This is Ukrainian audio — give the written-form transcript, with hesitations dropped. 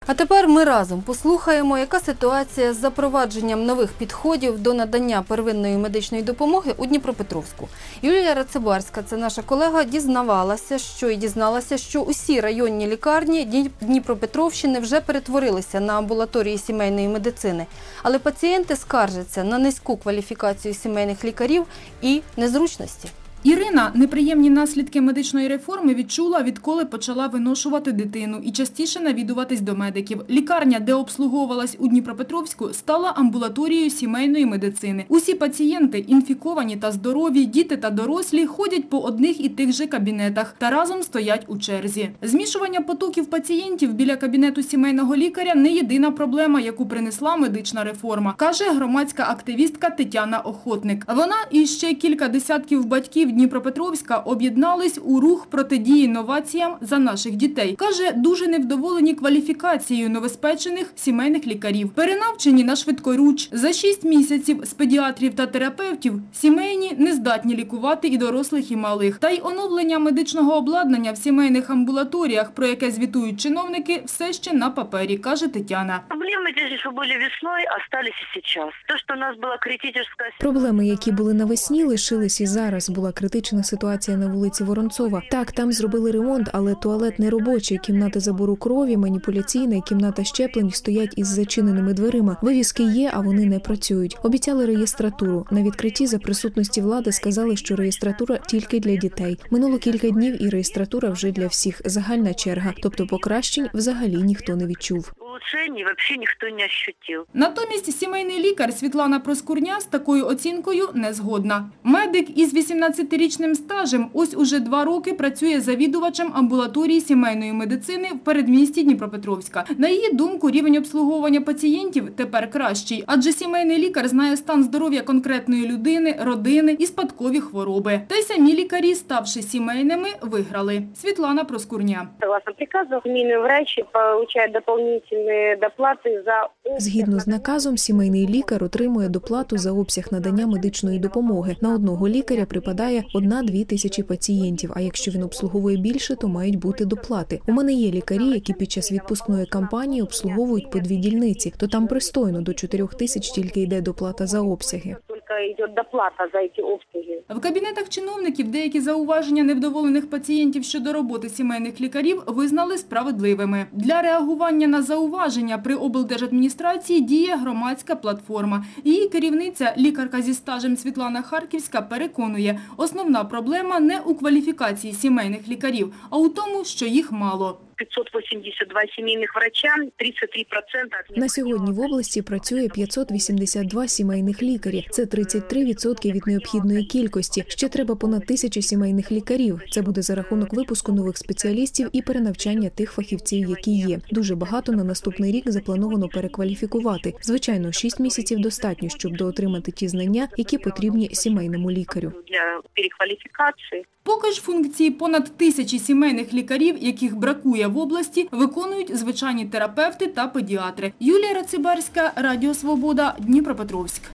А тепер ми разом послухаємо, яка ситуація з запровадженням нових підходів до надання первинної медичної допомоги у Дніпропетровську. Юлія Рацибарська, це наша колега, дізналася, що усі районні лікарні Дніпропетровщини вже перетворилися на амбулаторії сімейної медицини. Але пацієнти скаржаться на низьку кваліфікацію сімейних лікарів і незручності. Ірина неприємні наслідки медичної реформи відчула, відколи почала виношувати дитину і частіше навідуватись до медиків. Лікарня, де обслуговувалась у Дніпропетровську, стала амбулаторією сімейної медицини. Усі пацієнти, інфіковані та здорові, діти та дорослі, ходять по одних і тих же кабінетах та разом стоять у черзі. Змішування потоків пацієнтів біля кабінету сімейного лікаря – не єдина проблема, яку принесла медична реформа, каже громадська активістка Тетяна Охотник. Вона і ще кілька десятків батьків Дніпропетровська об'єднались у рух протидії новаціям за наших дітей. Каже, дуже невдоволені кваліфікацією новоспечених сімейних лікарів. Перенавчені на швидкоруч. За 6 місяців з педіатрів та терапевтів сімейні не здатні лікувати і дорослих, і малих. Та й оновлення медичного обладнання в сімейних амбулаторіях, про яке звітують чиновники, все ще на папері, каже Тетяна. Проблеми, які були весною, залишилися і зараз. Те, що у нас була критична... Проблеми, які були навесні, лишились і зараз. Була критична ситуація на вулиці Воронцова. Так, там зробили ремонт, але туалет не робочий, кімната забору крові, маніпуляційна і кімната щеплень стоять із зачиненими дверима. Вивіски є, а вони не працюють. Обіцяли реєстратуру. На відкритті за присутності влади сказали, що реєстратура тільки для дітей. Минуло кілька днів і реєстратура вже для всіх. Загальна черга. Тобто покращень взагалі ніхто не відчув. Улучшень взагалі ніхто не відчув. Натомість сімейний лікар Світлана Проскурня з такою оцінкою не згодна. Медик із 18-річним стажем ось уже 2 роки працює завідувачем амбулаторії сімейної медицини в передмісті Дніпропетровська. На її думку, рівень обслуговування пацієнтів тепер кращий, адже сімейний лікар знає стан здоров'я конкретної людини, родини і спадкові хвороби. Та й самі лікарі, ставши сімейними, виграли. Світлана Проскурня. Согласно приказу, сімейний врач отримує дополнительні доплати за... Згідно з наказом, сімейний лікар отримує доплату за обсяг надання медичної допомоги. На одного лікаря припадає 1-2 тисячі пацієнтів, а якщо він обслуговує більше, то мають бути доплати. У мене є лікарі, які під час відпускної кампанії обслуговують по 2 дільниці, то там пристойно до 4 тисяч тільки йде доплата за обсяги. Йде доплата за ці обсяги. В кабінетах чиновників деякі зауваження невдоволених пацієнтів щодо роботи сімейних лікарів визнали справедливими. Для реагування на зауваження при облдержадміністрації діє громадська платформа. Її керівниця, лікарка зі стажем Світлана Харківська, переконує, основна проблема не у кваліфікації сімейних лікарів, а у тому, що їх мало. 582 сімейних врача, 33%. На сьогодні в області працює 582 сімейних лікарі. Це 33% від необхідної кількості. Ще треба понад 1000 сімейних лікарів. Це буде за рахунок випуску нових спеціалістів і перенавчання тих фахівців, які є. Дуже багато на наступний рік заплановано перекваліфікувати. Звичайно, 6 місяців достатньо, щоб доотримати ті знання, які потрібні сімейному лікарю. Для перекваліфікації. Поки ж функції понад 1000 сімейних лікарів, яких бракує в області, виконують звичайні терапевти та педіатри. Юлія Рацибарська, Радіо Свобода, Дніпропетровськ.